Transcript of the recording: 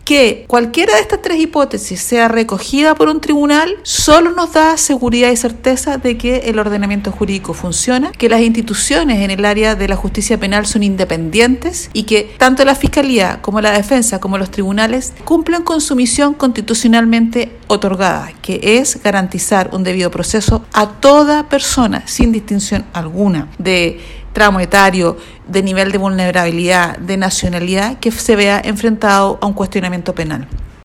que cualquiera de estas tres hipótesis sea recogida por un tribunal solo nos da seguridad y certeza de que el ordenamiento jurídico funciona, que las instituciones en el área de la justicia penal son independientes y que tanto la Fiscalía como la Defensa como los tribunales cumplen con su misión constitucionalmente otorgada, que es garantizar un debido proceso a toda persona sin distinción alguna de tramo etario, de nivel de vulnerabilidad, de nacionalidad, que se vea enfrentado a un cuestionamiento penal.